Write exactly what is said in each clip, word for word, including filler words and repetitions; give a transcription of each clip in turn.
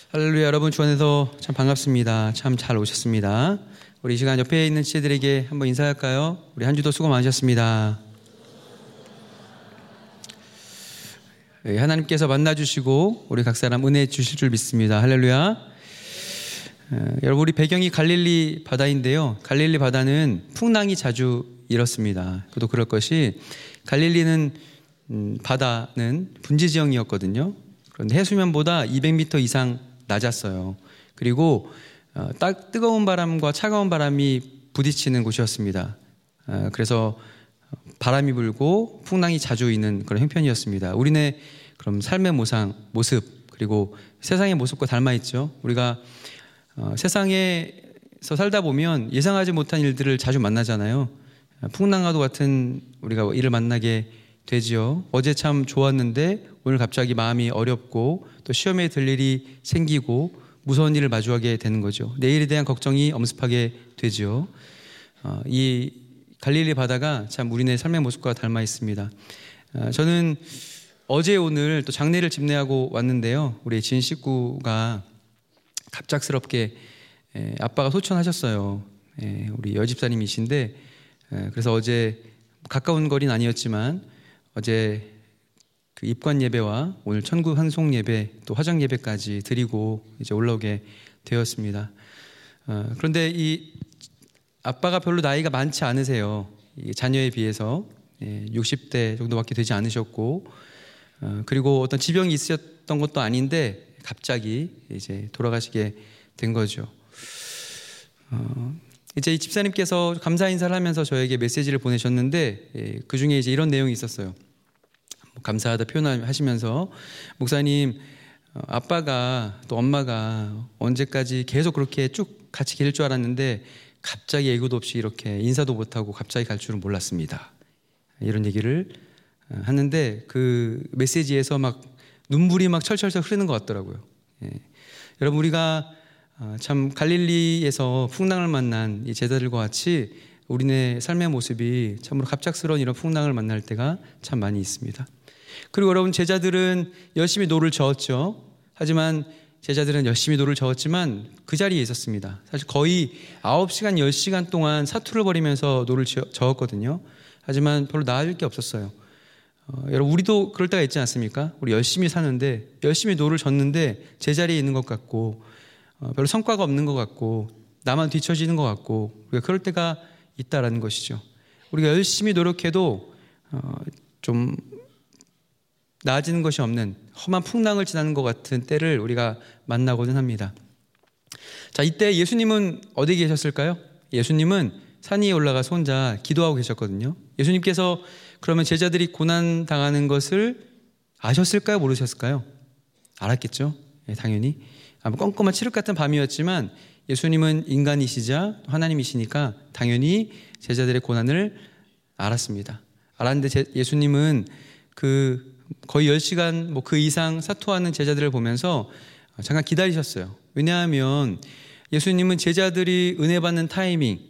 할렐루야. 여러분 주 안에서 참 반갑습니다. 참 잘 오셨습니다. 우리 이 시간 옆에 있는 지체들에게 한번 인사할까요? 우리 한 주도 수고 많으셨습니다. 네, 하나님께서 만나주시고 우리 각 사람 은혜 주실 줄 믿습니다. 할렐루야. 어, 여러분 우리 배경이 갈릴리 바다인데요. 갈릴리 바다는 풍랑이 자주 일었습니다. 그도 그럴 것이 갈릴리는 음, 바다는 분지 지형이었거든요. 그런데 해수면보다 이백 미터 이상 낮았어요. 그리고 어, 딱 뜨거운 바람과 차가운 바람이 부딪히는 곳이었습니다. 어, 그래서 바람이 불고 풍랑이 자주 있는 그런 형편이었습니다. 우리네 그럼 삶의 모상, 모습 그리고 세상의 모습과 닮아 있죠. 우리가 어, 세상에서 살다 보면 예상하지 못한 일들을 자주 만나잖아요. 풍랑과도 같은 우리가 일을 만나게 되지요. 어제 참 좋았는데 오늘 갑자기 마음이 어렵고 또 시험에 들 일이 생기고 무서운 일을 마주하게 되는 거죠. 내일에 대한 걱정이 엄습하게 되지요. 어, 이 갈릴리 바다가 참 우리네 삶의 모습과 닮아 있습니다. 어, 저는 어제 오늘 또 장례를 집례하고 왔는데요. 우리 진 식구가 갑작스럽게 에, 아빠가 소천하셨어요. 에, 우리 여집사님이신데 에, 그래서 어제 가까운 거리는 아니었지만 어제 그 입관 예배와 오늘 천국 환송 예배 또 화장 예배까지 드리고 이제 올라오게 되었습니다. 어, 그런데 이 아빠가 별로 나이가 많지 않으세요. 이 자녀에 비해서 예, 육십 대 정도밖에 되지 않으셨고 어, 그리고 어떤 지병이 있었던 것도 아닌데 갑자기 이제 돌아가시게 된 거죠. 어, 이제 이 집사님께서 감사 인사를 하면서 저에게 메시지를 보내셨는데 예, 그 중에 이제 이런 내용이 있었어요. 감사하다 표현하시면서 목사님 아빠가 또 엄마가 언제까지 계속 그렇게 쭉 같이 길 줄 알았는데 갑자기 예고도 없이 이렇게 인사도 못하고 갑자기 갈 줄은 몰랐습니다. 이런 얘기를 하는데 그 메시지에서 막 눈물이 막 철철철 흐르는 것 같더라고요. 예. 여러분 우리가 참 갈릴리에서 풍랑을 만난 이 제자들과 같이 우리네 삶의 모습이 참으로 갑작스러운 이런 풍랑을 만날 때가 참 많이 있습니다. 그리고 여러분 제자들은 열심히 노를 저었죠. 하지만 제자들은 열심히 노를 저었지만 그 자리에 있었습니다. 사실 거의 아홉 시간, 열 시간 동안 사투를 벌이면서 노를 저었거든요. 하지만 별로 나아질 게 없었어요. 어, 여러분 우리도 그럴 때가 있지 않습니까? 우리 열심히 사는데 열심히 노를 졌는데 제자리에 있는 것 같고 어, 별로 성과가 없는 것 같고 나만 뒤처지는 것 같고 우리가 그럴 때가 있다라는 것이죠. 우리가 열심히 노력해도 어, 좀 나아지는 것이 없는 험한 풍랑을 지나는 것 같은 때를 우리가 만나고는 합니다. 자, 이때 예수님은 어디 계셨을까요? 예수님은 산 위에 올라가서 혼자 기도하고 계셨거든요. 예수님께서 그러면 제자들이 고난 당하는 것을 아셨을까요? 모르셨을까요? 알았겠죠. 네, 당연히 아마 껌껌한 칠흑 같은 밤이었지만 예수님은 인간이시자 하나님이시니까 당연히 제자들의 고난을 알았습니다. 알았는데 예수님은 그 거의 열 시간 뭐 그 이상 사투하는 제자들을 보면서 잠깐 기다리셨어요. 왜냐하면 예수님은 제자들이 은혜 받는 타이밍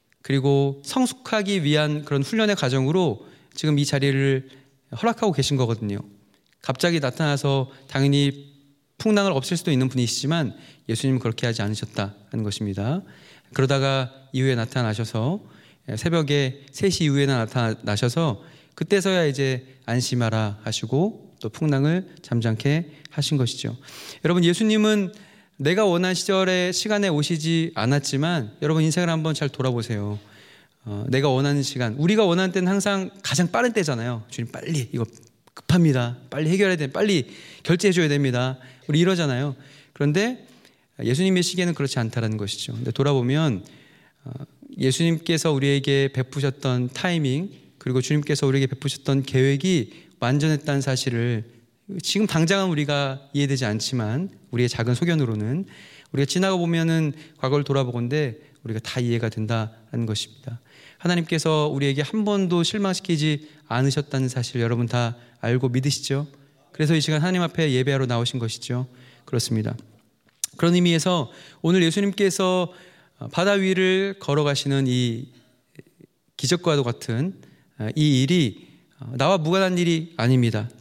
그리고 성숙하기 위한 그런 훈련의 과정으로 지금 이 자리를 허락하고 계신 거거든요. 갑자기 나타나서 당연히 풍랑을 없앨 수도 있는 분이시지만 예수님은 그렇게 하지 않으셨다는 것입니다. 그러다가 이후에 나타나셔서 새벽에 세 시 이후에나 나타나셔서 그때서야 이제 안심하라 하시고 또 풍랑을 잠잠케 하신 것이죠. 여러분 예수님은 내가 원한 시절에 시간에 오시지 않았지만 여러분 인생을 한번 잘 돌아보세요. 어, 내가 원하는 시간 우리가 원하는 때는 항상 가장 빠른 때잖아요. 주님 빨리 이거 급합니다. 빨리 해결해야 돼. 빨리 결제해 줘야 됩니다. 우리 이러잖아요. 그런데 예수님의 시계는 그렇지 않다라는 것이죠. 근데 돌아보면 어, 예수님께서 우리에게 베푸셨던 타이밍 그리고 주님께서 우리에게 베푸셨던 계획이 완전했다는 사실을 지금 당장은 우리가 이해되지 않지만 우리의 작은 소견으로는 우리가 지나가 보면은 과거를 돌아보건대 우리가 다 이해가 된다는 것입니다. 하나님께서 우리에게 한 번도 실망시키지 않으셨다는 사실 여러분 다 알고 믿으시죠? 그래서 이 시간 하나님 앞에 예배하러 나오신 것이죠. 그렇습니다. 그런 의미에서 오늘 예수님께서 바다 위를 걸어가시는 이 기적과도 같은 이 일이 나와 무관한 일이 아닙니다.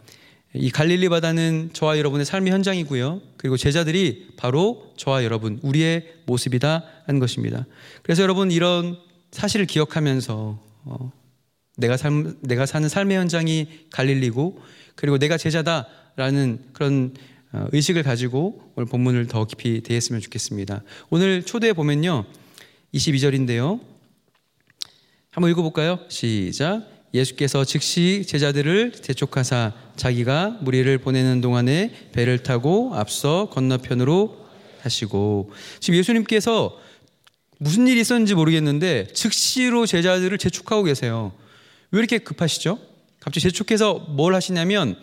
이 갈릴리 바다는 저와 여러분의 삶의 현장이고요. 그리고 제자들이 바로 저와 여러분, 우리의 모습이다 하는 것입니다. 그래서 여러분 이런 사실을 기억하면서 어, 내가, 삶, 내가 사는 삶의 현장이 갈릴리고 그리고 내가 제자다라는 그런 의식을 가지고 오늘 본문을 더 깊이 대했으면 좋겠습니다. 오늘 초대에 보면요. 이십이 절인데요. 한번 읽어볼까요? 시작. 예수께서 즉시 제자들을 재촉하사 자기가 무리를 보내는 동안에 배를 타고 앞서 건너편으로 하시고, 지금 예수님께서 무슨 일이 있었는지 모르겠는데 즉시로 제자들을 재촉하고 계세요. 왜 이렇게 급하시죠? 갑자기 재촉해서 뭘 하시냐면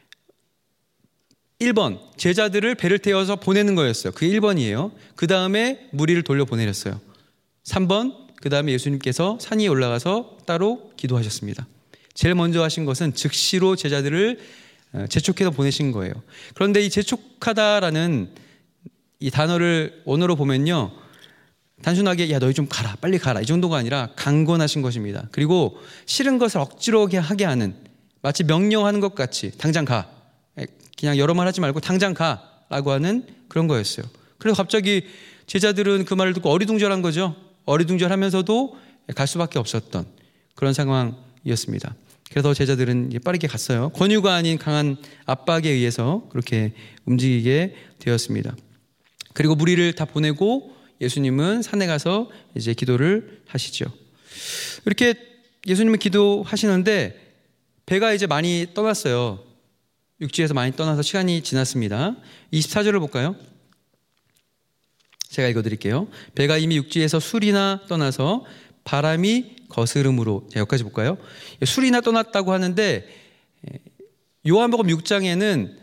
일 번 제자들을 배를 태워서 보내는 거였어요. 그게 일 번이에요. 그 다음에 무리를 돌려보내렸어요. 삼 번 그 다음에 예수님께서 산 위에 올라가서 따로 기도하셨습니다. 제일 먼저 하신 것은 즉시로 제자들을 재촉해서 보내신 거예요. 그런데 이 재촉하다라는 이 단어를 원어로 보면요, 단순하게 야 너희 좀 가라 빨리 가라 이 정도가 아니라 강권하신 것입니다. 그리고 싫은 것을 억지로 하게 하는, 마치 명령하는 것 같이 당장 가, 그냥 여러 말 하지 말고 당장 가라고 하는 그런 거였어요. 그래서 갑자기 제자들은 그 말을 듣고 어리둥절한 거죠. 어리둥절하면서도 갈 수밖에 없었던 그런 상황이었습니다. 그래서 제자들은 빠르게 갔어요. 권유가 아닌 강한 압박에 의해서 그렇게 움직이게 되었습니다. 그리고 무리를 다 보내고 예수님은 산에 가서 이제 기도를 하시죠. 이렇게 예수님은 기도하시는데 배가 이제 많이 떠났어요. 육지에서 많이 떠나서 시간이 지났습니다. 이십사 절을 볼까요? 제가 읽어드릴게요. 배가 이미 육지에서 술이나 떠나서 바람이 거스름으로, 자, 여기까지 볼까요? 술이나 떠났다고 하는데 요한복음 육 장에는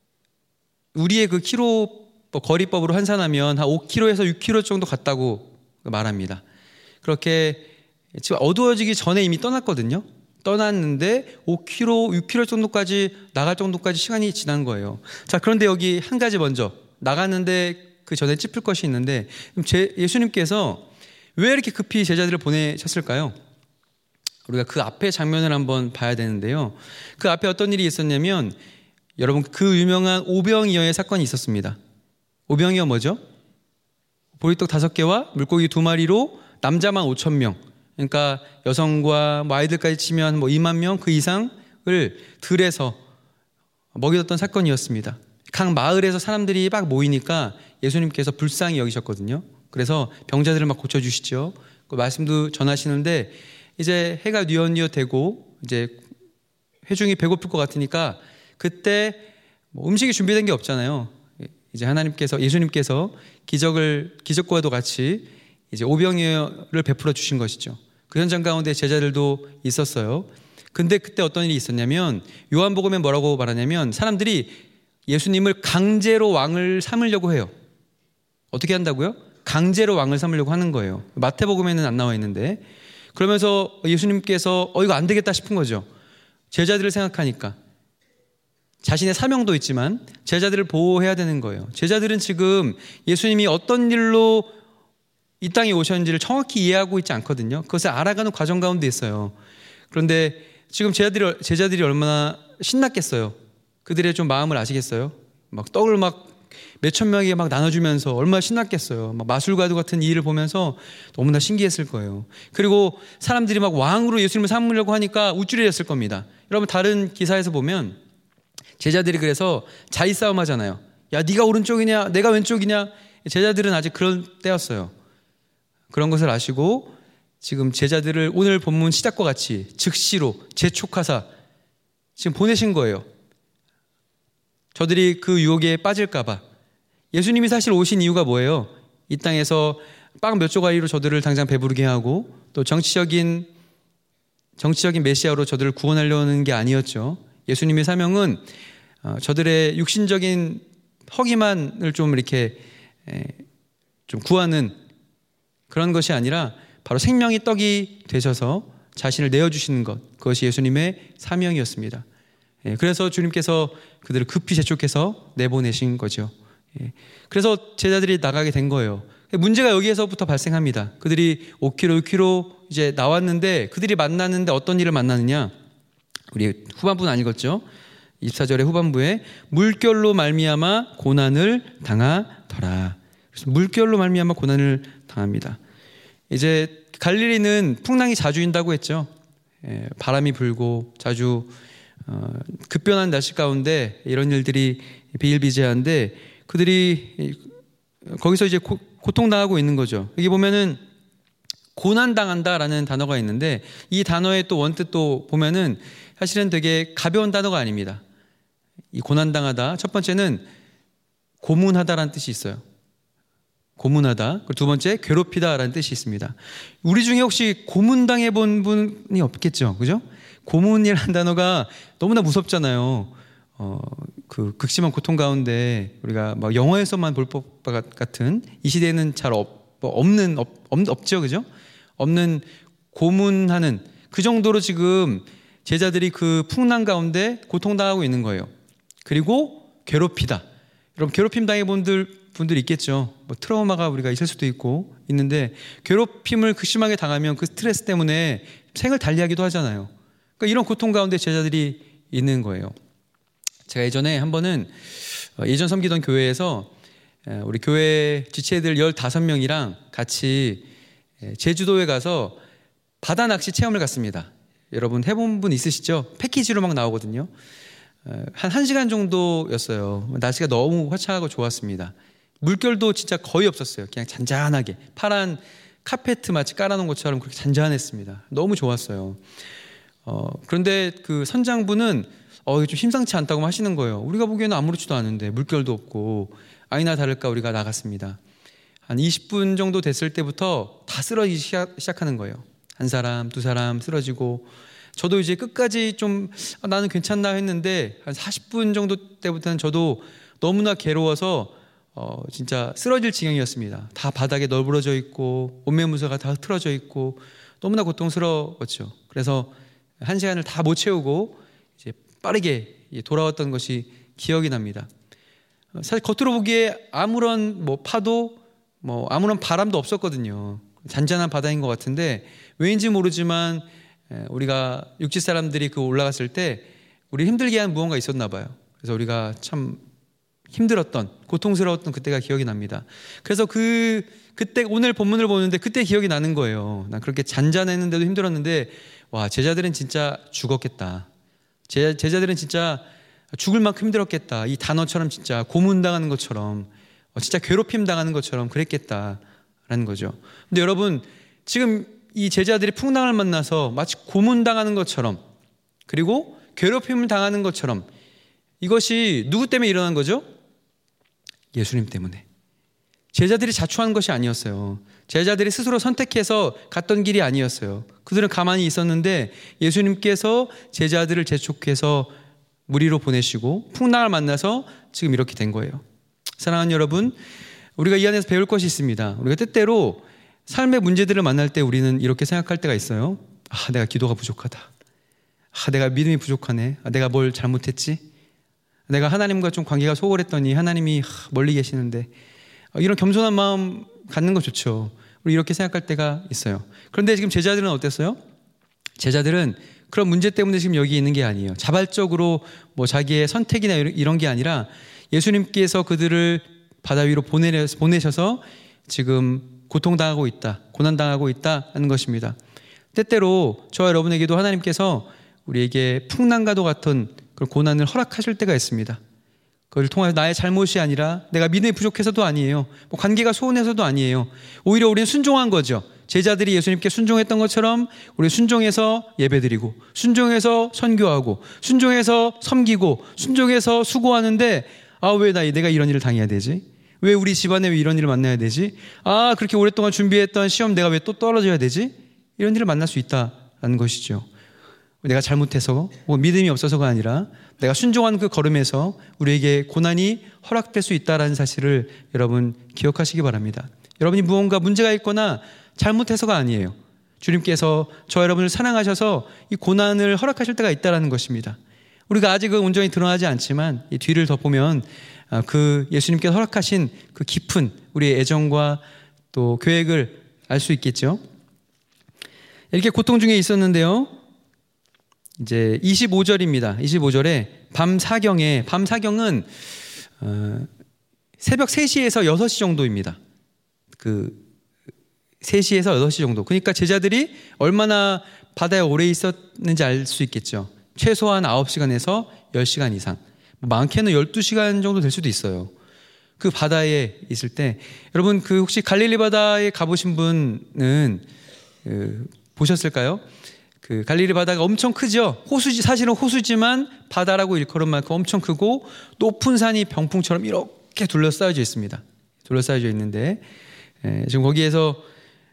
우리의 그 키로 거리법으로 환산하면 한 오 킬로미터에서 육 킬로미터 정도 갔다고 말합니다. 그렇게 지금 어두워지기 전에 이미 떠났거든요. 떠났는데 오 킬로미터, 육 킬로미터 정도까지 나갈 정도까지 시간이 지난 거예요. 자, 그런데 여기 한 가지 먼저 나갔는데 그 전에 짚을 것이 있는데, 제, 예수님께서 왜 이렇게 급히 제자들을 보내셨을까요? 우리가 그 앞에 장면을 한번 봐야 되는데요. 그 앞에 어떤 일이 있었냐면, 여러분 그 유명한 오병이어의 사건이 있었습니다. 오병이어 뭐죠? 보리떡 다섯 개와 물고기 두 마리로 남자만 오천 명, 그러니까 여성과 뭐 아이들까지 치면 뭐 이만 명 그 이상을 들에서 먹여줬던 사건이었습니다. 각 마을에서 사람들이 막 모이니까 예수님께서 불쌍히 여기셨거든요. 그래서 병자들을 막 고쳐주시죠. 그 말씀도 전하시는데 이제 해가 뉘엿뉘엿 되고 이제 회중이 배고플 것 같으니까 그때 뭐 음식이 준비된 게 없잖아요. 이제 하나님께서, 예수님께서 기적을, 기적과도 같이 이제 오병이어를 베풀어 주신 것이죠. 그 현장 가운데 제자들도 있었어요. 근데 그때 어떤 일이 있었냐면, 요한복음에 뭐라고 말하냐면 사람들이 예수님을 강제로 왕을 삼으려고 해요. 어떻게 한다고요? 강제로 왕을 삼으려고 하는 거예요. 마태복음에는 안 나와 있는데, 그러면서 예수님께서 어 이거 안 되겠다 싶은 거죠. 제자들을 생각하니까. 자신의 사명도 있지만 제자들을 보호해야 되는 거예요. 제자들은 지금 예수님이 어떤 일로 이 땅에 오셨는지를 정확히 이해하고 있지 않거든요. 그것을 알아가는 과정 가운데 있어요. 그런데 지금 제자들이, 제자들이 얼마나 신났겠어요. 그들의 좀 마음을 아시겠어요? 막 떡을 막 몇천 명에게 막 나눠주면서 얼마나 신났겠어요. 막 마술과도 같은 일을 보면서 너무나 신기했을 거예요. 그리고 사람들이 막 왕으로 예수님을 삼으려고 하니까 우쭐했을 겁니다. 여러분 다른 기사에서 보면 제자들이 그래서 자리 싸움 하잖아요. 야, 네가 오른쪽이냐 내가 왼쪽이냐. 제자들은 아직 그런 때였어요. 그런 것을 아시고 지금 제자들을 오늘 본문 시작과 같이 즉시로 재촉하사 지금 보내신 거예요. 저들이 그 유혹에 빠질까 봐. 예수님이 사실 오신 이유가 뭐예요? 이 땅에서 빵 몇 조각으로 저들을 당장 배부르게 하고 또 정치적인 정치적인 메시아로 저들을 구원하려는 게 아니었죠. 예수님의 사명은 저들의 육신적인 허기만을 좀 이렇게 좀 구하는 그런 것이 아니라 바로 생명의 떡이 되셔서 자신을 내어주시는 것, 그것이 예수님의 사명이었습니다. 그래서 주님께서 그들을 급히 재촉해서 내보내신 거죠. 그래서 제자들이 나가게 된 거예요. 문제가 여기에서부터 발생합니다. 그들이 오 킬로미터, 육 킬로미터 이제 나왔는데 그들이 만났는데 어떤 일을 만나느냐? 우리 후반부는 안 읽었죠? 이십사 절의 후반부에 물결로 말미암아 고난을 당하더라. 그래서 물결로 말미암아 고난을 당합니다. 이제 갈릴리는 풍랑이 자주 인다고 했죠. 예, 바람이 불고 자주 어, 급변한 날씨 가운데 이런 일들이 비일비재한데 그들이 거기서 이제 고, 고통당하고 있는 거죠. 여기 보면은 고난당한다라는 단어가 있는데 이 단어의 또 원뜻도 보면은 사실은 되게 가벼운 단어가 아닙니다. 이 고난당하다, 첫 번째는 고문하다라는 뜻이 있어요. 고문하다. 그리고 두 번째 괴롭히다라는 뜻이 있습니다. 우리 중에 혹시 고문당해 본 분이 없겠죠, 그죠? 고문이라는 단어가 너무나 무섭잖아요. 어, 그 극심한 고통 가운데 우리가 막 영화에서만 볼 것 같은, 이 시대에는 잘 없, 없는 없, 없죠, 그죠? 없는 고문하는 그 정도로 지금 제자들이 그 풍랑 가운데 고통당하고 있는 거예요. 그리고 괴롭히다. 여러분 괴롭힘 당해 본 분들 분들 있겠죠. 뭐 트라우마가 우리가 있을 수도 있고 있는데 괴롭힘을 극심하게 당하면 그 스트레스 때문에 생을 달리하기도 하잖아요. 그러니까 이런 고통 가운데 제자들이 있는 거예요. 제가 예전에 한 번은 예전 섬기던 교회에서 우리 교회 지체들 열다섯 명이랑 같이 제주도에 가서 바다 낚시 체험을 갔습니다. 여러분 해본 분 있으시죠? 패키지로 막 나오거든요. 한 1시간 정도였어요. 날씨가 너무 화창하고 좋았습니다. 물결도 진짜 거의 없었어요. 그냥 잔잔하게 파란 카페트 마치 깔아놓은 것처럼 그렇게 잔잔했습니다. 너무 좋았어요. 어, 그런데 그 선장분은 어, 좀 심상치 않다고 하시는 거예요. 우리가 보기에는 아무렇지도 않은데 물결도 없고 아니나 다를까 우리가 나갔습니다. 한 이십 분 정도 됐을 때부터 다 쓰러지기 시작, 시작하는 거예요. 한 사람, 두 사람 쓰러지고 저도 이제 끝까지 좀 아, 나는 괜찮나 했는데 한 사십 분 정도 때부터는 저도 너무나 괴로워서 어, 진짜 쓰러질 지경이었습니다. 다 바닥에 널브러져 있고 옷매무새가 다 흐트러져 있고 너무나 고통스러웠죠. 그래서 한 시간을 다 못 채우고 이제 빠르게 돌아왔던 것이 기억이 납니다. 사실 겉으로 보기에 아무런 뭐 파도, 뭐 아무런 바람도 없었거든요. 잔잔한 바다인 것 같은데 왜인지 모르지만 우리가 육지 사람들이 그 올라갔을 때 우리 힘들게 한 무언가 있었나 봐요. 그래서 우리가 참 힘들었던, 고통스러웠던 그때가 기억이 납니다. 그래서 그 그때 오늘 본문을 보는데 그때 기억이 나는 거예요. 난 그렇게 잔잔했는데도 힘들었는데 와, 제자들은 진짜 죽었겠다. 제, 제자들은 진짜 죽을 만큼 힘들었겠다. 이 단어처럼 진짜 고문당하는 것처럼 진짜 괴롭힘 당하는 것처럼 그랬겠다라는 거죠. 근데 여러분 지금 이 제자들이 풍랑을 만나서 마치 고문당하는 것처럼 그리고 괴롭힘을 당하는 것처럼 이것이 누구 때문에 일어난 거죠? 예수님 때문에. 제자들이 자초한 것이 아니었어요. 제자들이 스스로 선택해서 갔던 길이 아니었어요. 그들은 가만히 있었는데 예수님께서 제자들을 재촉해서 무리로 보내시고 풍랑을 만나서 지금 이렇게 된 거예요. 사랑하는 여러분, 우리가 이 안에서 배울 것이 있습니다. 우리가 때때로 삶의 문제들을 만날 때 우리는 이렇게 생각할 때가 있어요. 아, 내가 기도가 부족하다. 아, 내가 믿음이 부족하네. 아, 내가 뭘 잘못했지? 내가 하나님과 좀 관계가 소홀했더니 하나님이 멀리 계시는데, 이런 겸손한 마음 갖는 거 좋죠. 우리 이렇게 생각할 때가 있어요. 그런데 지금 제자들은 어땠어요? 제자들은 그런 문제 때문에 지금 여기 있는 게 아니에요. 자발적으로 뭐 자기의 선택이나 이런 게 아니라 예수님께서 그들을 바다 위로 보내셔서 지금 고통당하고 있다, 고난당하고 있다는 것입니다. 때때로 저와 여러분에게도 하나님께서 우리에게 풍랑과도 같은 그런 고난을 허락하실 때가 있습니다. 그걸 통해서 나의 잘못이 아니라 내가 믿음이 부족해서도 아니에요. 뭐 관계가 소원해서도 아니에요. 오히려 우리는 순종한 거죠. 제자들이 예수님께 순종했던 것처럼 우리 순종해서 예배드리고 순종해서 선교하고 순종해서 섬기고 순종해서 수고하는데 아, 왜 나, 내가 이런 일을 당해야 되지? 왜 우리 집안에 왜 이런 일을 만나야 되지? 아, 그렇게 오랫동안 준비했던 시험 내가 왜 또 떨어져야 되지? 이런 일을 만날 수 있다는 것이죠. 내가 잘못해서 뭐 믿음이 없어서가 아니라 내가 순종한 그 걸음에서 우리에게 고난이 허락될 수 있다는 사실을 여러분 기억하시기 바랍니다. 여러분이 무언가 문제가 있거나 잘못해서가 아니에요. 주님께서 저 여러분을 사랑하셔서 이 고난을 허락하실 때가 있다는 것입니다. 우리가 아직은 온전히 드러나지 않지만 이 뒤를 더 보면 그 예수님께서 허락하신 그 깊은 우리의 애정과 또 계획을 알 수 있겠죠. 이렇게 고통 중에 있었는데요. 이제 이십오 절입니다. 이십오 절에 밤 사경에, 밤 사경은 어, 새벽 세 시에서 여섯 시 정도입니다. 그 세 시에서 여섯 시 정도. 그러니까 제자들이 얼마나 바다에 오래 있었는지 알 수 있겠죠. 최소한 아홉 시간에서 열 시간 이상, 많게는 열두 시간 정도 될 수도 있어요. 그 바다에 있을 때, 여러분 그 혹시 갈릴리 바다에 가보신 분은 그 보셨을까요? 그 갈릴리 바다가 엄청 크죠. 호수지, 사실은 호수지만 바다라고 일컬은 만큼 엄청 크고 높은 산이 병풍처럼 이렇게 둘러싸여져 있습니다. 둘러싸여져 있는데 에, 지금 거기에서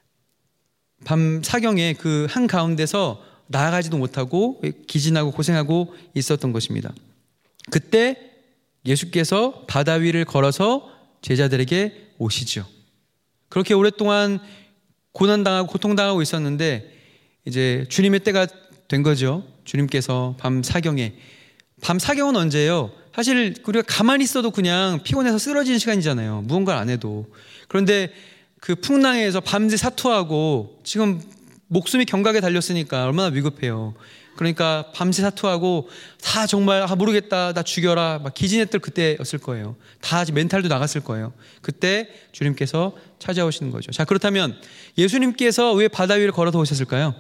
밤 사경에 그 한 가운데서 나아가지도 못하고 기진하고 고생하고 있었던 것입니다. 그때 예수께서 바다 위를 걸어서 제자들에게 오시죠. 그렇게 오랫동안 고난당하고 고통당하고 있었는데 이제 주님의 때가 된 거죠. 주님께서 밤 사경에, 밤 사경은 언제예요? 사실 우리가 가만히 있어도 그냥 피곤해서 쓰러지는 시간이잖아요. 무언가를 안 해도. 그런데 그 풍랑에서 밤새 사투하고 지금 목숨이 경각에 달렸으니까 얼마나 위급해요. 그러니까 밤새 사투하고 다 정말 아 모르겠다, 나 죽여라 막 기진했던 그때였을 거예요. 다 멘탈도 나갔을 거예요. 그때 주님께서 찾아오시는 거죠. 자, 그렇다면 예수님께서 왜 바다 위를 걸어서 오셨을까요?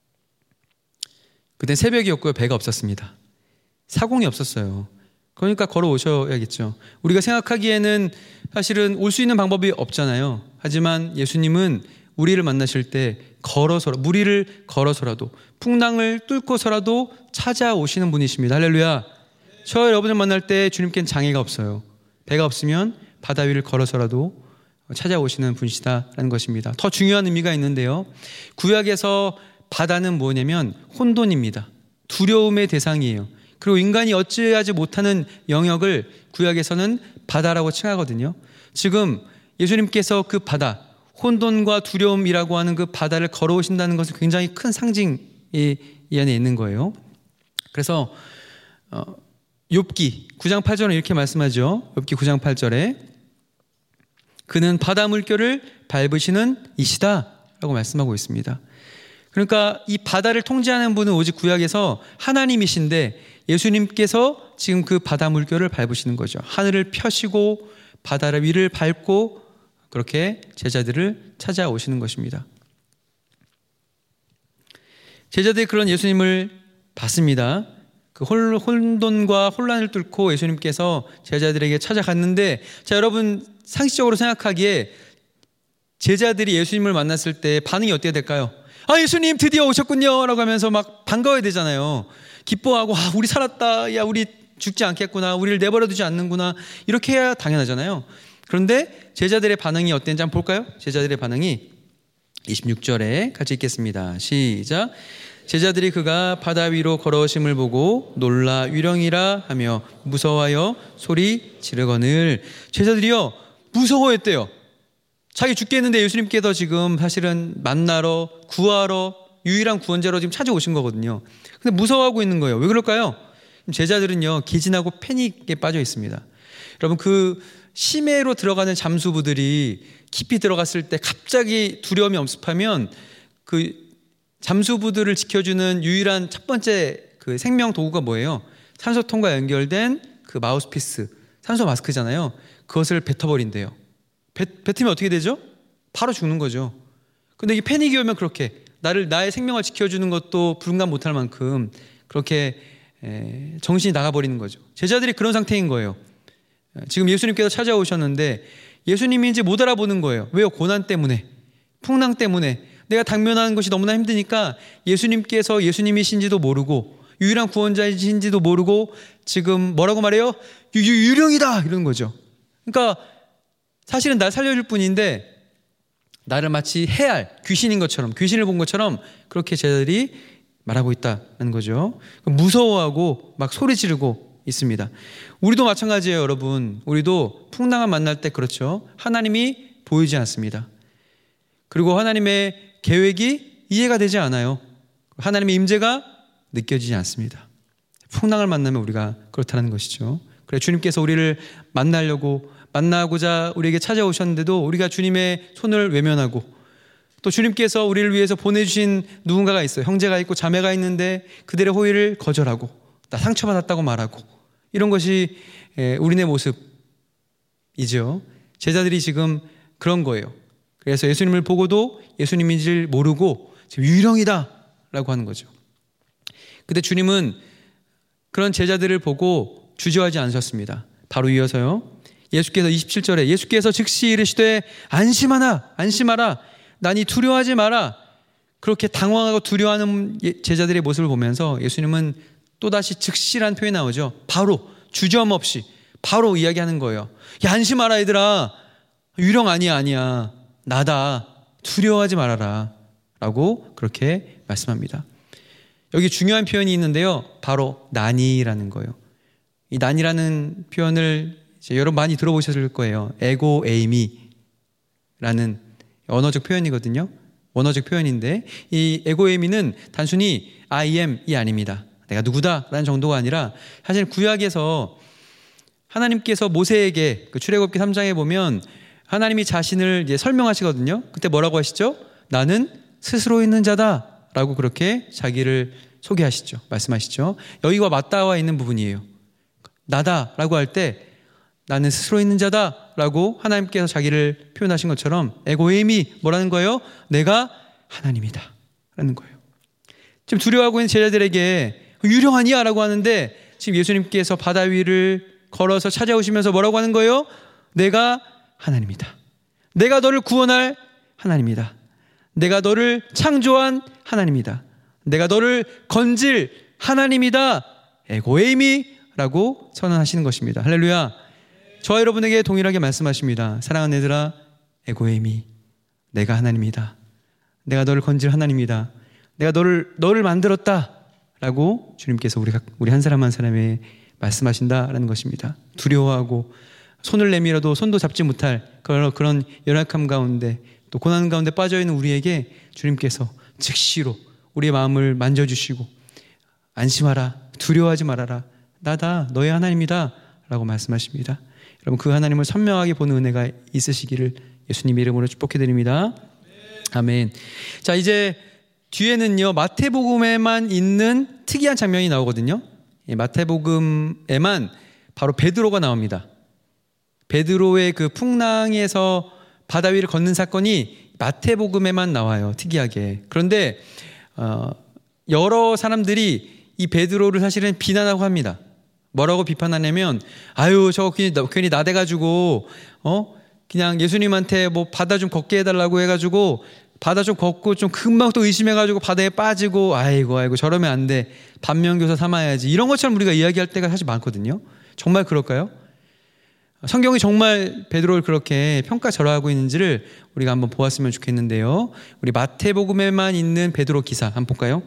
그때 새벽이었고요, 배가 없었습니다. 사공이 없었어요. 그러니까 걸어오셔야겠죠. 우리가 생각하기에는 사실은 올 수 있는 방법이 없잖아요. 하지만 예수님은 우리를 만나실 때 걸어서, 무리를 걸어서라도, 풍랑을 뚫고서라도 찾아오시는 분이십니다. 할렐루야. 저 여러분을 만날 때 주님께는 장애가 없어요. 배가 없으면 바다 위를 걸어서라도 찾아오시는 분이시다라는 것입니다. 더 중요한 의미가 있는데요, 구약에서 바다는 뭐냐면 혼돈입니다. 두려움의 대상이에요. 그리고 인간이 어찌하지 못하는 영역을 구약에서는 바다라고 칭하거든요. 지금 예수님께서 그 바다, 혼돈과 두려움이라고 하는 그 바다를 걸어오신다는 것은 굉장히 큰 상징이 이 안에 있는 거예요. 그래서 어, 욥기 구 장 팔 절은 이렇게 말씀하죠. 욥기 구 장 팔 절에 그는 바다 물결을 밟으시는 이시다 라고 말씀하고 있습니다. 그러니까 이 바다를 통제하는 분은 오직 구약에서 하나님이신데 예수님께서 지금 그 바다 물결을 밟으시는 거죠. 하늘을 펴시고 바다를 위를 밟고 그렇게 제자들을 찾아오시는 것입니다. 제자들이 그런 예수님을 봤습니다. 그 혼돈과 혼란을 뚫고 예수님께서 제자들에게 찾아갔는데, 자, 여러분 상식적으로 생각하기에 제자들이 예수님을 만났을 때 반응이 어떻게 될까요? 아, 예수님 드디어 오셨군요 라고 하면서 막 반가워야 되잖아요. 기뻐하고, 아, 우리 살았다, 야, 우리 죽지 않겠구나, 우리를 내버려두지 않는구나, 이렇게 해야 당연하잖아요. 그런데 제자들의 반응이 어땠는지 한번 볼까요? 제자들의 반응이 이십육 절에 같이 읽겠습니다. 시작. 제자들이 그가 바다 위로 걸어오심을 보고 놀라 유령이라 하며 무서워하여 소리 지르거늘. 제자들이요 무서워했대요. 자기 죽겠는데 예수님께서 지금 사실은 만나러, 구하러, 유일한 구원자로 지금 찾아오신 거거든요. 근데 무서워하고 있는 거예요. 왜 그럴까요? 제자들은요 기진하고 패닉에 빠져 있습니다. 여러분, 그 심해로 들어가는 잠수부들이 깊이 들어갔을 때 갑자기 두려움이 엄습하면 그 잠수부들을 지켜주는 유일한 첫 번째 그 생명 도구가 뭐예요? 산소통과 연결된 그 마우스피스, 산소 마스크잖아요. 그것을 뱉어버린대요. 뱉, 뱉으면 어떻게 되죠? 바로 죽는 거죠. 근데 이게 패닉이 오면 그렇게 나를, 나의 생명을 지켜주는 것도 불감 못할 만큼 그렇게 에, 정신이 나가버리는 거죠. 제자들이 그런 상태인 거예요. 지금 예수님께서 찾아오셨는데 예수님이 이제 못 알아보는 거예요. 왜요? 고난 때문에, 풍랑 때문에 내가 당면하는 것이 너무나 힘드니까 예수님께서 예수님이신지도 모르고 유일한 구원자이신지도 모르고 지금 뭐라고 말해요? 유, 유, 유령이다 이러는 거죠. 그러니까 사실은 날 살려줄 뿐인데 나를 마치 해할 귀신인 것처럼, 귀신을 본 것처럼 그렇게 제자들이 말하고 있다는 거죠. 무서워하고 막 소리 지르고 있습니다. 우리도 마찬가지예요, 여러분. 우리도 풍랑을 만날 때 그렇죠. 하나님이 보이지 않습니다. 그리고 하나님의 계획이 이해가 되지 않아요. 하나님의 임재가 느껴지지 않습니다. 풍랑을 만나면 우리가 그렇다는 것이죠. 그래, 주님께서 우리를 만나려고, 만나고자 우리에게 찾아오셨는데도 우리가 주님의 손을 외면하고 또 주님께서 우리를 위해서 보내주신 누군가가 있어요. 형제가 있고 자매가 있는데 그들의 호의를 거절하고 나 상처받았다고 말하고, 이런 것이 우리네 모습이죠. 제자들이 지금 그런 거예요. 그래서 예수님을 보고도 예수님인지를 모르고 지금 유령이다 라고 하는 거죠. 근데 주님은 그런 제자들을 보고 주저하지 않으셨습니다. 바로 이어서요, 예수께서 이십칠 절에 예수께서 즉시 이르시되 안심하라 안심하라 나니 두려워하지 마라. 그렇게 당황하고 두려워하는 제자들의 모습을 보면서 예수님은 또다시 즉시란 표현이 나오죠. 바로 주저함 없이 바로 이야기하는 거예요. 야, 안심하라 얘들아, 유령 아니야 아니야 나다, 두려워하지 말아라 라고 그렇게 말씀합니다. 여기 중요한 표현이 있는데요, 바로 난이라는 거예요. 이 난이라는 표현을 이제 여러분 많이 들어보셨을 거예요. 에고 에이미라는 언어적 표현이거든요. 원어적 표현인데, 이 에고 에이미는 단순히 I am이 아닙니다. 내가 누구다라는 정도가 아니라, 사실 구약에서 하나님께서 모세에게 그 출애굽기 삼 장에 보면 하나님이 자신을 이제 설명하시거든요. 그때 뭐라고 하시죠? 나는 스스로 있는 자다라고 그렇게 자기를 소개하시죠. 말씀하시죠. 여기와 맞닿아 있는 부분이에요. 나다라고 할 때 나는 스스로 있는 자다라고 하나님께서 자기를 표현하신 것처럼 에고에임이 뭐라는 거예요? 내가 하나님이다 라는 거예요. 지금 두려워하고 있는 제자들에게 유령 아니야 라고 하는데, 지금 예수님께서 바다 위를 걸어서 찾아오시면서 뭐라고 하는 거예요? 내가 하나님이다. 내가 너를 구원할 하나님이다. 내가 너를 창조한 하나님이다. 내가 너를 건질 하나님이다. 에고에이미 라고 선언하시는 것입니다. 할렐루야. 저와 여러분에게 동일하게 말씀하십니다. 사랑하는 얘들아, 에고에이미, 내가 하나님이다. 내가 너를 건질 하나님이다. 내가 너를 너를 만들었다 라고 주님께서 우리, 우리 한 사람 한 사람에 말씀하신다라는 것입니다. 두려워하고 손을 내밀어도 손도 잡지 못할 그런, 그런 연약함 가운데, 또 고난 가운데 빠져있는 우리에게 주님께서 즉시로 우리의 마음을 만져주시고 안심하라, 두려워하지 말아라, 나다, 너의 하나님이다 라고 말씀하십니다. 여러분, 그 하나님을 선명하게 보는 은혜가 있으시기를 예수님 이름으로 축복해드립니다. 아멘. 자, 이제 뒤에는요, 마태복음에만 있는 특이한 장면이 나오거든요. 마태복음에만 바로 베드로가 나옵니다. 베드로의 그 풍랑에서 바다 위를 걷는 사건이 마태복음에만 나와요, 특이하게. 그런데 어, 여러 사람들이 이 베드로를 사실은 비난하고 합니다. 뭐라고 비판하냐면, 아유 저거 괜히, 괜히 나대가지고 어 그냥 예수님한테 뭐 바다 좀 걷게 해달라고 해가지고 바다 좀 걷고 좀 금방 또 의심해가지고 바다에 빠지고, 아이고 아이고 저러면 안 돼, 반면교사 삼아야지, 이런 것처럼 우리가 이야기할 때가 사실 많거든요. 정말 그럴까요? 성경이 정말 베드로를 그렇게 평가절하하고 있는지를 우리가 한번 보았으면 좋겠는데요. 우리 마태복음에만 있는 베드로 기사 한번 볼까요?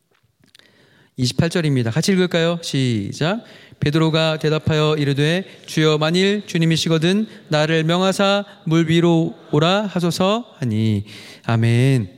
이십팔 절입니다. 같이 읽을까요? 시작. 베드로가 대답하여 이르되 주여, 만일 주님이시거든 나를 명하사 물 위로 오라 하소서 하니. 아멘.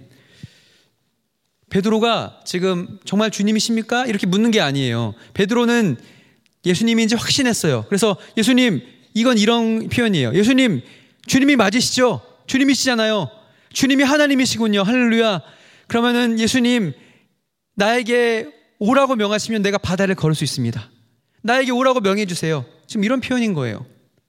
베드로가 지금 정말 주님이십니까? 이렇게 묻는 게 아니에요. 베드로는 예수님인지 확신했어요. 그래서 예수님, 이건 이런 표현이에요. 예수님, 주님이 맞으시죠? 주님이시잖아요. 주님이 하나님이시군요. 할렐루야. 그러면은 예수님, 나에게 오라고 명하시면 내가 바다를 걸을 수 있습니다. 나에게 오라고 명해 주세요. 지금 이런 표현인 거예요.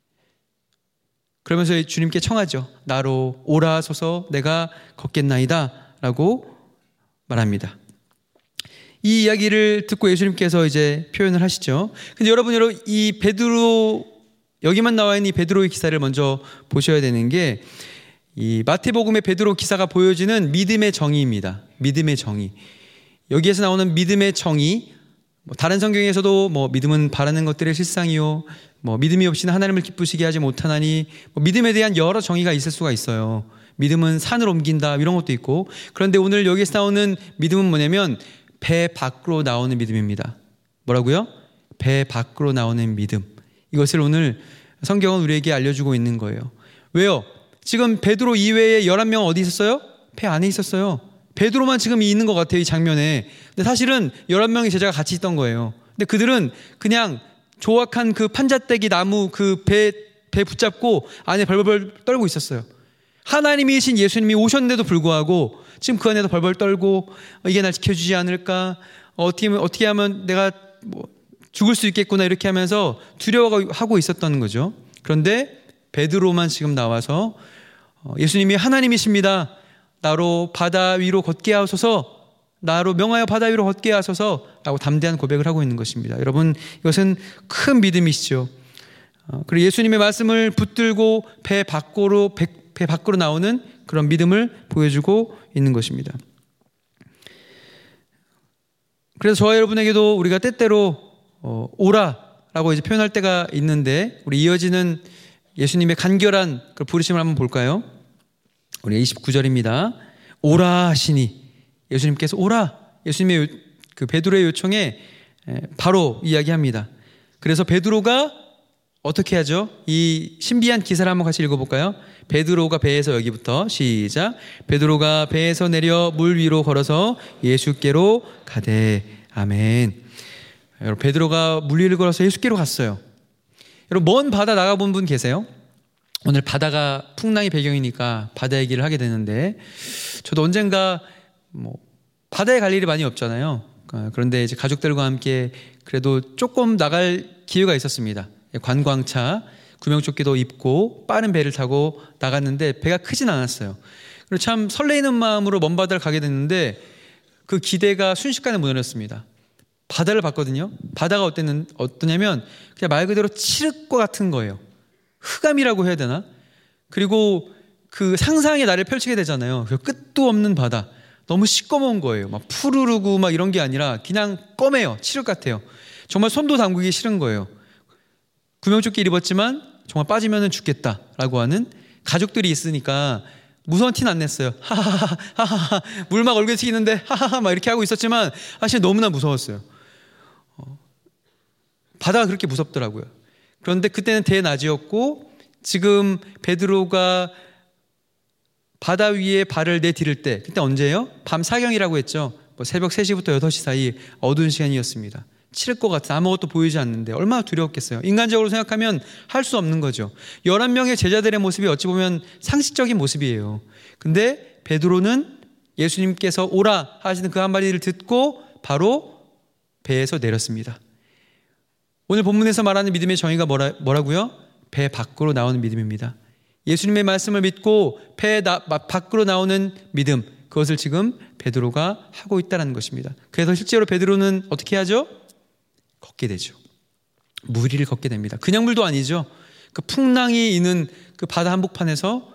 그러면서 주님께 청하죠. 나로 오라 하소서, 내가 걷겠나이다 라고 말합니다. 이 이야기를 듣고 예수님께서 이제 표현을 하시죠. 근데 여러분, 여러분 이 베드로, 여기만 나와 있는 이 베드로의 기사를 먼저 보셔야 되는 게, 이 마태복음의 베드로 기사가 보여지는 믿음의 정의입니다. 믿음의 정의. 여기에서 나오는 믿음의 정의, 뭐 다른 성경에서도 뭐 믿음은 바라는 것들의 실상이요, 뭐 믿음이 없이는 하나님을 기쁘시게 하지 못하나니, 뭐 믿음에 대한 여러 정의가 있을 수가 있어요. 믿음은 산을 옮긴다 이런 것도 있고. 그런데 오늘 여기에서 나오는 믿음은 뭐냐면 배 밖으로 나오는 믿음입니다. 뭐라고요? 배 밖으로 나오는 믿음. 이것을 오늘 성경은 우리에게 알려주고 있는 거예요. 왜요? 지금 베드로 이외에 열한 명 어디 있었어요? 배 안에 있었어요. 베드로만 지금 있는 것 같아요, 이 장면에. 근데 사실은 열한 명의 제자가 같이 있던 거예요. 근데 그들은 그냥 조악한 그 판자떼기 나무 그 배, 배 붙잡고 안에 벌벌 떨고 있었어요. 하나님이신 예수님이 오셨는데도 불구하고 지금 그 안에서 벌벌 떨고 이게 날 지켜주지 않을까? 어떻게 하면, 어떻게 하면 내가 뭐 죽을 수 있겠구나 이렇게 하면서 두려워하고 있었던 거죠. 그런데 베드로만 지금 나와서 예수님이 하나님이십니다. 나로 바다 위로 걷게 하소서, 나로 명하여 바다 위로 걷게 하소서 라고 담대한 고백을 하고 있는 것입니다. 여러분, 이것은 큰 믿음이시죠. 그리고 예수님의 말씀을 붙들고 배 밖으로, 배, 배 밖으로 나오는 그런 믿음을 보여주고 있는 것입니다. 그래서 저와 여러분에게도 우리가 때때로 어, 오라라고 이제 표현할 때가 있는데, 우리 이어지는 예수님의 간결한 그 부르심을 한번 볼까요? 우리 이십구 절입니다. 오라 하시니, 예수님께서 오라, 예수님의 그 베드로의 요청에 바로 이야기합니다. 그래서 베드로가 어떻게 하죠? 이 신비한 기사를 한번 같이 읽어볼까요? 베드로가 배에서, 여기부터 시작. 베드로가 배에서 내려 물 위로 걸어서 예수께로 가되. 아멘. 여러분, 베드로가 물 위를 걸어서 예수께로 갔어요. 여러분, 먼 바다 나가본 분 계세요? 오늘 바다가 풍랑이 배경이니까 바다 얘기를 하게 되는데, 저도 언젠가 뭐 바다에 갈 일이 많이 없잖아요. 그런데 이제 가족들과 함께 그래도 조금 나갈 기회가 있었습니다. 관광차, 구명조끼도 입고 빠른 배를 타고 나갔는데 배가 크진 않았어요. 그리고 참 설레이는 마음으로 먼 바다를 가게 됐는데 그 기대가 순식간에 무너졌습니다. 바다를 봤거든요. 바다가 어땠는, 어떠냐면 그냥 말 그대로 칠흑과 같은 거예요. 흑암이라고 해야 되나? 그리고 그 상상의 나를 펼치게 되잖아요. 그 끝도 없는 바다. 너무 시꺼먼 거예요. 막 푸르르고 막 이런 게 아니라 그냥 검해요. 칠흑 같아요. 정말 손도 담그기 싫은 거예요. 구명조끼 입었지만 정말 빠지면 죽겠다라고 하는, 가족들이 있으니까 무서운 티는 안 냈어요. 하하하, 하하하, 물 막 얼굴에 튀기는데 하하하 막 이렇게 하고 있었지만 사실 너무나 무서웠어요. 어, 바다가 그렇게 무섭더라고요. 그런데 그때는 대낮이었고, 지금 베드로가 바다 위에 발을 내디딜 때, 그때 언제예요? 밤 사경이라고 했죠. 뭐 새벽 세 시부터 여덟 시 사이 어두운 시간이었습니다. 칠흑 것 같은, 아무것도 보이지 않는데 얼마나 두려웠겠어요. 인간적으로 생각하면 할 수 없는 거죠. 열한 명의 제자들의 모습이 어찌 보면 상식적인 모습이에요. 근데 베드로는 예수님께서 오라 하시는 그 한마디를 듣고 바로 배에서 내렸습니다. 오늘 본문에서 말하는 믿음의 정의가 뭐라, 뭐라고요? 배 밖으로 나오는 믿음입니다. 예수님의 말씀을 믿고 배 나, 밖으로 나오는 믿음, 그것을 지금 베드로가 하고 있다는 것입니다. 그래서 실제로 베드로는 어떻게 하죠? 걷게 되죠. 물 위를 걷게 됩니다. 그냥 물도 아니죠. 그 풍랑이 있는 그 바다 한복판에서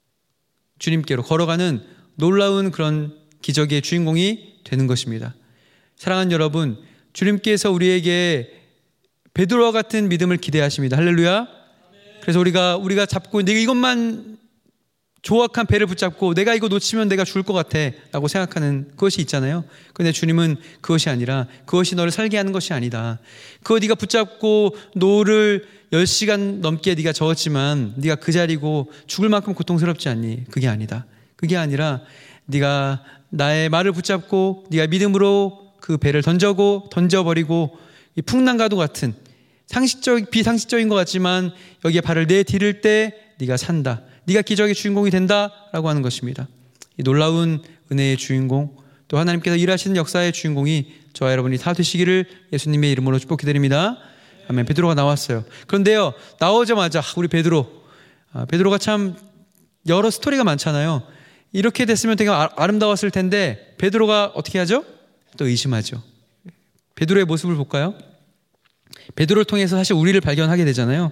주님께로 걸어가는 놀라운 그런 기적의 주인공이 되는 것입니다. 사랑하는 여러분, 주님께서 우리에게 베드로와 같은 믿음을 기대하십니다. 할렐루야. 그래서 우리가 우리가 잡고 내가 이것만 조악한 배를 붙잡고 내가 이거 놓치면 내가 죽을 것 같아 라고 생각하는 그것이 있잖아요. 그런데 주님은 그것이 아니라, 그것이 너를 살게 하는 것이 아니다. 그거 네가 붙잡고 노를 열 시간 넘게 네가 저었지만 네가 그 자리고 죽을 만큼 고통스럽지 않니? 그게 아니다. 그게 아니라 네가 나의 말을 붙잡고 네가 믿음으로 그 배를 던져고 던져버리고 이 풍랑과도 같은 상식적, 비상식적인 것 같지만 여기에 발을 내디딜 때 네가 산다. 네가 기적의 주인공이 된다라고 하는 것입니다. 이 놀라운 은혜의 주인공, 또 하나님께서 일하시는 역사의 주인공이 저와 여러분이 다 되시기를 예수님의 이름으로 축복해드립니다. 아멘. 베드로가 나왔어요. 그런데요, 나오자마자 우리 베드로, 아, 베드로가 참 여러 스토리가 많잖아요. 이렇게 됐으면 되게 아름다웠을 텐데 베드로가 어떻게 하죠? 또 의심하죠. 베드로의 모습을 볼까요? 베드로를 통해서 사실 우리를 발견하게 되잖아요.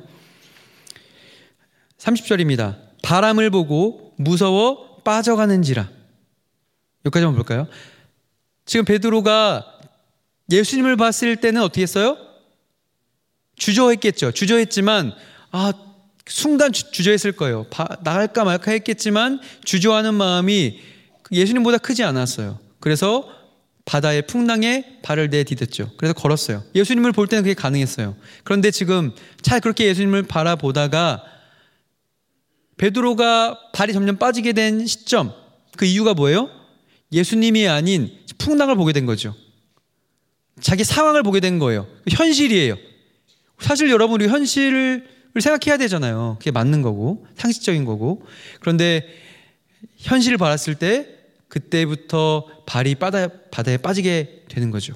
삼십 절입니다. 바람을 보고 무서워 빠져가는지라. 여기까지 한번 볼까요? 지금 베드로가 예수님을 봤을 때는 어떻게 했어요? 주저했겠죠. 주저했지만 아 순간 주, 주저했을 거예요. 바, 나갈까 말까 했겠지만 주저하는 마음이 예수님보다 크지 않았어요. 그래서 바다의 풍랑에 발을 내디뎠죠. 그래서 걸었어요. 예수님을 볼 때는 그게 가능했어요. 그런데 지금 잘 그렇게 예수님을 바라보다가 베드로가 발이 점점 빠지게 된 시점, 그 이유가 뭐예요? 예수님이 아닌 풍랑을 보게 된 거죠. 자기 상황을 보게 된 거예요. 현실이에요. 사실 여러분, 우리 현실을 생각해야 되잖아요. 그게 맞는 거고 상식적인 거고. 그런데 현실을 받았을 때 그때부터 발이 바다, 바다에 빠지게 되는 거죠.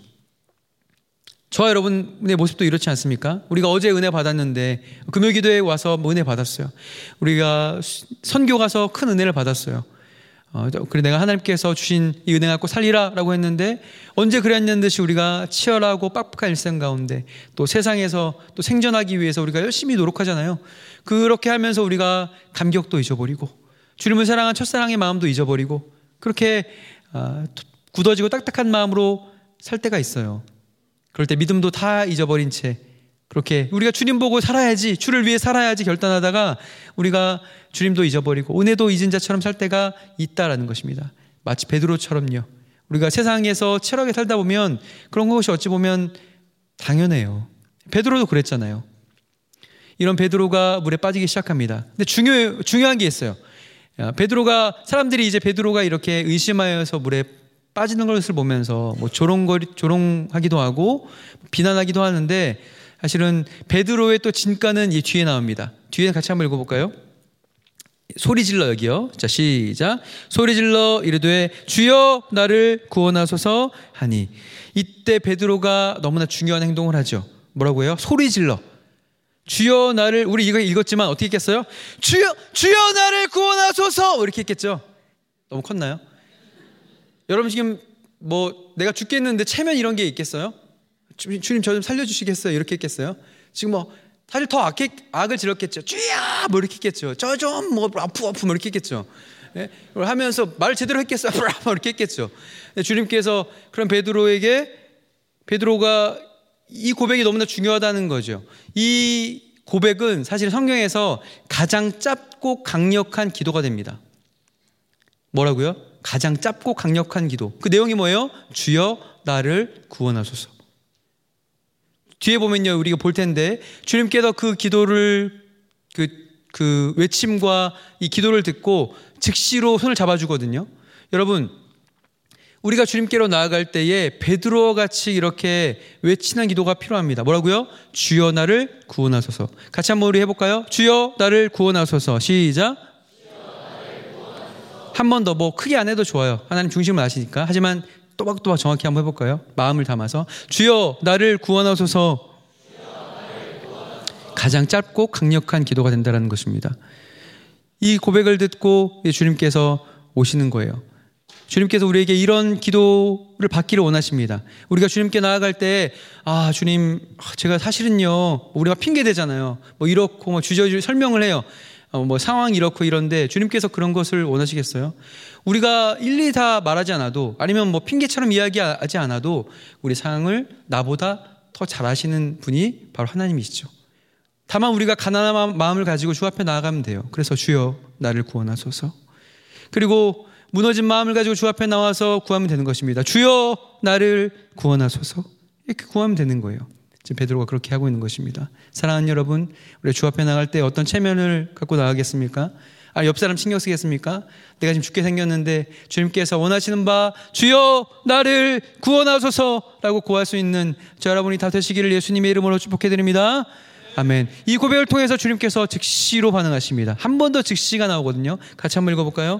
저와 여러분의 모습도 이렇지 않습니까? 우리가 어제 은혜 받았는데 금요기도에 와서 은혜 받았어요. 우리가 선교 가서 큰 은혜를 받았어요. 어, 그래 내가 하나님께서 주신 이 은혜 갖고 살리라 라고 했는데 언제 그랬냐는 듯이 우리가 치열하고 빡빡한 일상 가운데 또 세상에서 또 생존하기 위해서 우리가 열심히 노력하잖아요. 그렇게 하면서 우리가 감격도 잊어버리고 주님을 사랑한 첫사랑의 마음도 잊어버리고 그렇게 어, 굳어지고 딱딱한 마음으로 살 때가 있어요. 그럴 때 믿음도 다 잊어버린 채 그렇게 우리가 주님 보고 살아야지, 주를 위해 살아야지 결단하다가 우리가 주님도 잊어버리고 은혜도 잊은 자처럼 살 때가 있다라는 것입니다. 마치 베드로처럼요. 우리가 세상에서 치열하게 살다 보면 그런 것이 어찌 보면 당연해요. 베드로도 그랬잖아요. 이런 베드로가 물에 빠지기 시작합니다. 근데 중요, 중요한 게 있어요. 베드로가, 사람들이 이제 베드로가 이렇게 의심하여서 물에 빠지는 것을 보면서 뭐 조롱거리, 조롱하기도 하고 비난하기도 하는데 사실은 베드로의 또 진가는 이 뒤에 나옵니다. 뒤에 같이 한번 읽어볼까요? 소리 질러 여기요. 자, 시작. 소리 질러 이르되 주여 나를 구원하소서 하니 이때 베드로가 너무나 중요한 행동을 하죠. 뭐라고 해요? 소리 질러. 주여 나를, 우리 이거 읽었지만 어떻게 했겠어요? 주여, 주여 나를 구원하소서 이렇게 했겠죠. 너무 컸나요? 여러분 지금 뭐 내가 죽겠는데 체면 이런 게 있겠어요? 주, 주님 저 좀 살려주시겠어요? 이렇게 했겠어요? 지금 뭐 사실 더 악, 악을 지렀겠죠. 주야 뭐 이렇게 했겠죠. 저 좀 뭐 아프 아프 뭐 이렇게 했겠죠. 네? 그걸 하면서 말 제대로 했겠어요? 뭐 이렇게 했겠죠. 주님께서 그런 베드로에게, 베드로가 이 고백이 너무나 중요하다는 거죠. 이 고백은 사실 성경에서 가장 짧고 강력한 기도가 됩니다. 뭐라고요? 가장 짧고 강력한 기도. 그 내용이 뭐예요? 주여 나를 구원하소서. 뒤에 보면요, 우리가 볼 텐데 주님께서 그 기도를 그, 그 외침과 이 기도를 듣고 즉시로 손을 잡아주거든요. 여러분, 우리가 주님께로 나아갈 때에 베드로와 같이 이렇게 외치는 기도가 필요합니다. 뭐라고요? 주여 나를 구원하소서. 같이 한번 우리 해볼까요? 주여 나를 구원하소서. 시작. 한 번 더, 뭐 크게 안 해도 좋아요. 하나님 중심을 아시니까. 하지만 또박또박 정확히 한번 해볼까요? 마음을 담아서 주여 나를 구원하소서. 가장 짧고 강력한 기도가 된다는 것입니다. 이 고백을 듣고 주님께서 오시는 거예요. 주님께서 우리에게 이런 기도를 받기를 원하십니다. 우리가 주님께 나아갈 때, 아 주님 제가 사실은요, 우리가 핑계 대잖아요. 뭐 이렇고 뭐 주저주저 설명을 해요. 어, 뭐 상황이 이렇고 이런데 주님께서 그런 것을 원하시겠어요? 우리가 일일이 다 말하지 않아도, 아니면 뭐 핑계처럼 이야기하지 않아도 우리 상황을 나보다 더 잘 아시는 분이 바로 하나님이시죠. 다만 우리가 가난한 마음을 가지고 주 앞에 나아가면 돼요. 그래서 주여 나를 구원하소서. 그리고 무너진 마음을 가지고 주 앞에 나와서 구하면 되는 것입니다. 주여 나를 구원하소서. 이렇게 구하면 되는 거예요. 지금 베드로가 그렇게 하고 있는 것입니다. 사랑하는 여러분, 우리 주 앞에 나갈 때 어떤 체면을 갖고 나가겠습니까? 아, 옆 사람 신경 쓰겠습니까? 내가 지금 죽게 생겼는데 주님께서 원하시는 바 주여 나를 구원하소서라고 구할 수 있는 저 여러분이 다 되시기를 예수님의 이름으로 축복해드립니다. 아멘. 이 고백을 통해서 주님께서 즉시로 반응하십니다. 한 번 더 즉시가 나오거든요. 같이 한번 읽어볼까요?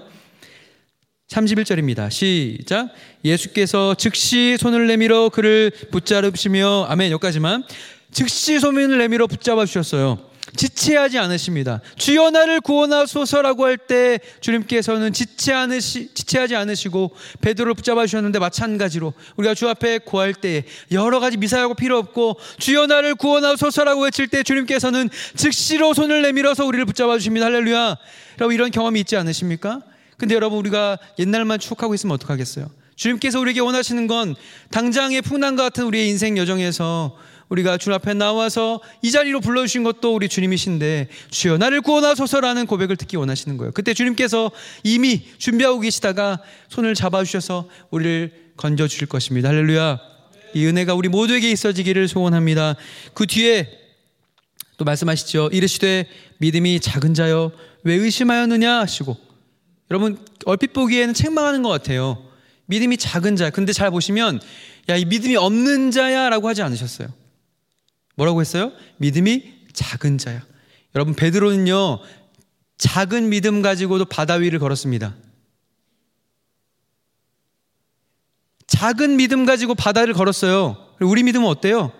삼십일 절입니다. 시작. 예수께서 즉시 손을 내밀어 그를 붙잡으시며, 아멘, 여기까지만. 즉시 손을 내밀어 붙잡아 주셨어요. 지체하지 않으십니다. 주여 나를 구원하소서라고 할 때 주님께서는 지체 않으시, 지체하지 않으시고 베드로를 붙잡아 주셨는데, 마찬가지로 우리가 주 앞에 구할 때 여러 가지 미사하고 필요 없고 주여 나를 구원하소서라고 외칠 때 주님께서는 즉시로 손을 내밀어서 우리를 붙잡아 주십니다. 할렐루야. 여러분, 이런 경험이 있지 않으십니까? 근데 여러분, 우리가 옛날만 추억하고 있으면 어떡하겠어요? 주님께서 우리에게 원하시는 건 당장의 풍랑과 같은 우리의 인생 여정에서 우리가 주 앞에 나와서 이 자리로 불러주신 것도 우리 주님이신데, 주여 나를 구원하소서라는 고백을 듣기 원하시는 거예요. 그때 주님께서 이미 준비하고 계시다가 손을 잡아주셔서 우리를 건져주실 것입니다. 할렐루야. 이 은혜가 우리 모두에게 있어지기를 소원합니다. 그 뒤에 또 말씀하시죠. 이르시되 믿음이 작은 자여 왜 의심하였느냐 하시고. 여러분, 얼핏 보기에는 책망하는 것 같아요. 믿음이 작은 자. 근데 잘 보시면 야, 이 믿음이 없는 자야 라고 하지 않으셨어요. 뭐라고 했어요? 믿음이 작은 자야. 여러분, 베드로는요, 작은 믿음 가지고도 바다 위를 걸었습니다. 작은 믿음 가지고 바다를 걸었어요. 우리 믿음은 어때요?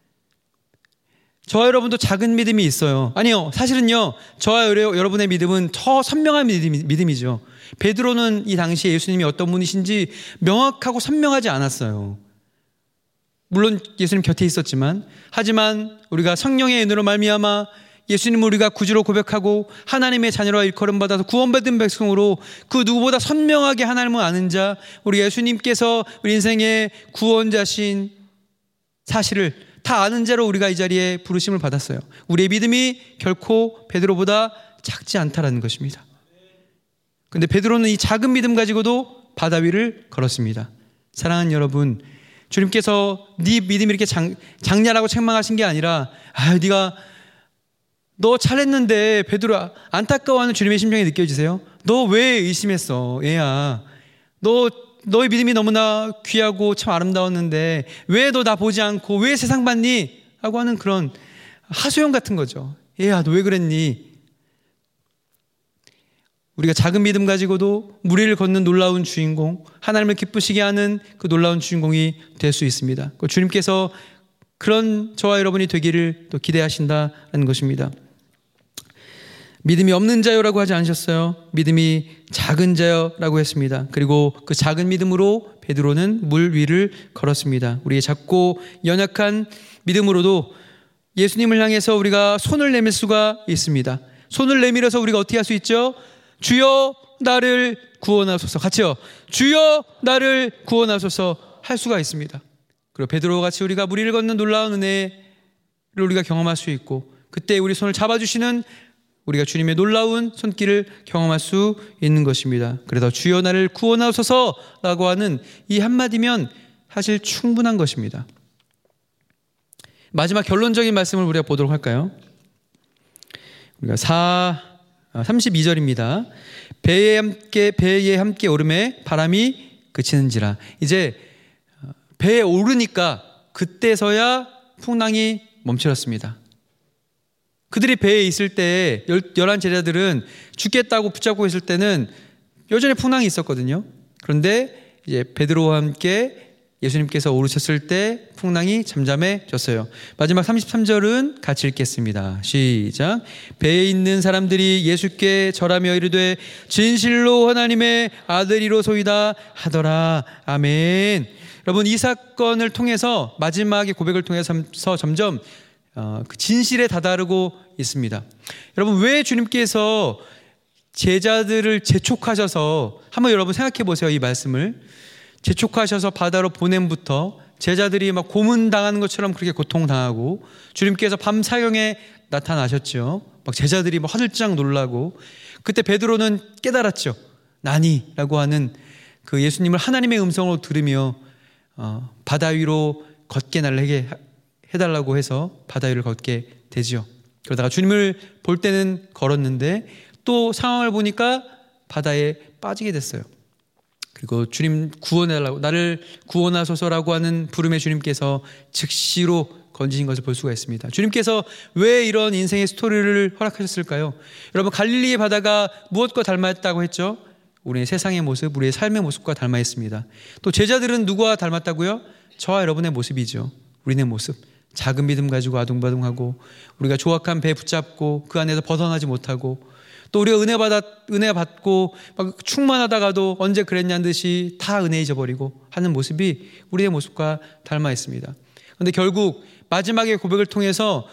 저와 여러분도 작은 믿음이 있어요. 아니요, 사실은요, 저와 여러분의 믿음은 더 선명한 믿음이죠. 베드로는 이 당시에 예수님이 어떤 분이신지 명확하고 선명하지 않았어요. 물론 예수님 곁에 있었지만, 하지만 우리가 성령의 은혜로 말미암아 예수님을 우리가 구주로 고백하고 하나님의 자녀로 일컬음 받아서 구원받은 백성으로 그 누구보다 선명하게 하나님을 아는 자, 우리 예수님께서 우리 인생의 구원자신 사실을 다 아는 자로 우리가 이 자리에 부르심을 받았어요. 우리의 믿음이 결코 베드로보다 작지 않다라는 것입니다. 그런데 베드로는 이 작은 믿음 가지고도 바다 위를 걸었습니다. 사랑하는 여러분, 주님께서 네 믿음이 이렇게 장, 장냐라고 책망하신 게 아니라, 아, 네가 너 잘했는데 베드로, 안타까워하는 주님의 심정이 느껴지세요? 너 왜 의심했어, 얘야? 너 너의 믿음이 너무나 귀하고 참 아름다웠는데 왜 너 나 보지 않고 왜 세상 봤니? 하고 하는 그런 하소연 같은 거죠. 얘야, 너 왜 그랬니? 우리가 작은 믿음 가지고도 무리를 걷는 놀라운 주인공, 하나님을 기쁘시게 하는 그 놀라운 주인공이 될 수 있습니다. 주님께서 그런 저와 여러분이 되기를 또 기대하신다는 것입니다. 믿음이 없는 자요라고 하지 않으셨어요. 믿음이 작은 자요라고 했습니다. 그리고 그 작은 믿음으로 베드로는 물 위를 걸었습니다. 우리의 작고 연약한 믿음으로도 예수님을 향해서 우리가 손을 내밀 수가 있습니다. 손을 내밀어서 우리가 어떻게 할 수 있죠? 주여 나를 구원하소서. 같이요. 주여 나를 구원하소서 할 수가 있습니다. 그리고 베드로와 같이 우리가 무리를 걷는 놀라운 은혜를 우리가 경험할 수 있고, 그때 우리 손을 잡아주시는 우리가 주님의 놀라운 손길을 경험할 수 있는 것입니다. 그래서 주여 나를 구원하소서라고 하는 이 한마디면 사실 충분한 것입니다. 마지막 결론적인 말씀을 우리가 보도록 할까요? 우리가 사, 삼십이 절입니다. 배에 함께, 배에 함께 오름에 바람이 그치는지라. 이제 배에 오르니까 그때서야 풍랑이 멈추었습니다. 그들이 배에 있을 때 열한 제자들은 죽겠다고 붙잡고 있을 때는 여전히 풍랑이 있었거든요. 그런데 이제 베드로와 함께 예수님께서 오르셨을 때 풍랑이 잠잠해졌어요. 마지막 삼십삼 절은 같이 읽겠습니다. 시작. 배에 있는 사람들이 예수께 절하며 이르되 진실로 하나님의 아들이로소이다 하더라. 아멘. 여러분, 이 사건을 통해서 마지막의 고백을 통해서 점점 어, 그 진실에 다다르고 있습니다. 여러분, 왜 주님께서 제자들을 재촉하셔서, 한번 여러분 생각해 보세요. 이 말씀을 재촉하셔서 바다로 보냄부터 제자들이 막 고문당하는 것처럼 그렇게 고통당하고, 주님께서 밤 사경에 나타나셨죠. 막 제자들이 막 화들짝 놀라고, 그때 베드로는 깨달았죠. 나니라고 하는 그 예수님을 하나님의 음성으로 들으며 어, 바다 위로 걷게 날게 해달라고 해서 바다 위를 걷게 되죠. 그러다가 주님을 볼 때는 걸었는데 또 상황을 보니까 바다에 빠지게 됐어요. 그리고 주님 구원해달라고, 나를 구원하소서라고 하는 부름에 주님께서 즉시로 건지신 것을 볼 수가 있습니다. 주님께서 왜 이런 인생의 스토리를 허락하셨을까요? 여러분, 갈릴리의 바다가 무엇과 닮았다고 했죠? 우리의 세상의 모습, 우리의 삶의 모습과 닮아 있습니다. 또 제자들은 누구와 닮았다고요? 저와 여러분의 모습이죠. 우리의 모습. 작은 믿음 가지고 아둥바둥하고, 우리가 조악한 배 붙잡고 그 안에서 벗어나지 못하고, 또 우리가 은혜 받아 은혜 받고 막 충만하다가도 언제 그랬냐는 듯이 다 은혜 잊어버리고 하는 모습이 우리의 모습과 닮아 있습니다. 그런데 결국 마지막의 고백을 통해서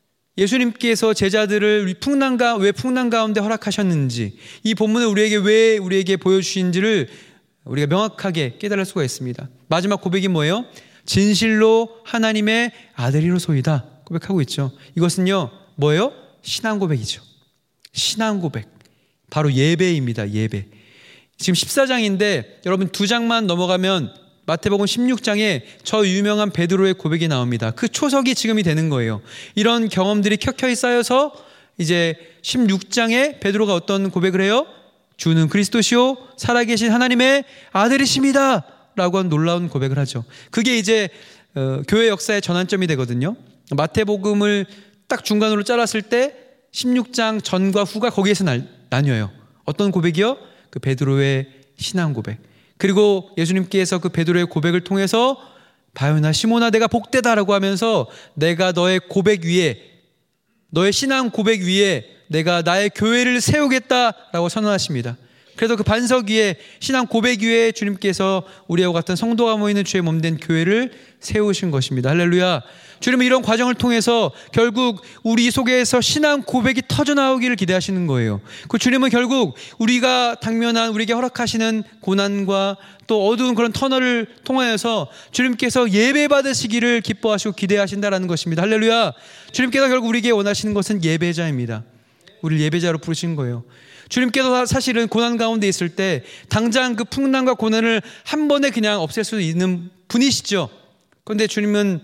예수님께서 제자들을 풍랑가 왜 풍랑 가운데 허락하셨는지, 이 본문을 우리에게 왜 우리에게 보여주신지를 우리가 명확하게 깨달을 수가 있습니다. 마지막 고백이 뭐예요? 진실로 하나님의 아들이로소이다 고백하고 있죠. 이것은요 뭐예요? 신앙 고백이죠. 신앙 고백, 바로 예배입니다. 예배. 지금 십사 장인데 여러분 두 장만 넘어가면 마태복음 십육 장에 저 유명한 베드로의 고백이 나옵니다. 그 초석이 지금이 되는 거예요. 이런 경험들이 켜켜이 쌓여서 이제 십육 장에 베드로가 어떤 고백을 해요? 주는 그리스도시요 살아계신 하나님의 아들이십니다 라고 한 놀라운 고백을 하죠. 그게 이제 어, 교회 역사의 전환점이 되거든요. 마태복음을 딱 중간으로 잘랐을 때 십육 장 전과 후가 거기에서 날, 나뉘어요. 어떤 고백이요? 그 베드로의 신앙 고백. 그리고 예수님께서 그 베드로의 고백을 통해서 바요나 시몬아 내가 복되다라고 하면서 내가 너의 고백 위에, 너의 신앙 고백 위에 내가 나의 교회를 세우겠다라고 선언하십니다. 그래서 그 반석 위에, 신앙 고백 위에 주님께서 우리와 같은 성도가 모이는 주의 몸된 교회를 세우신 것입니다. 할렐루야. 주님은 이런 과정을 통해서 결국 우리 속에서 신앙 고백이 터져나오기를 기대하시는 거예요. 그 주님은 결국 우리가 당면한, 우리에게 허락하시는 고난과 또 어두운 그런 터널을 통하여서 주님께서 예배 받으시기를 기뻐하시고 기대하신다라는 것입니다. 할렐루야. 주님께서 결국 우리에게 원하시는 것은 예배자입니다. 우리를 예배자로 부르신 거예요. 주님께서 사실은 고난 가운데 있을 때 당장 그 풍랑과 고난을 한 번에 그냥 없앨 수 있는 분이시죠. 그런데 주님은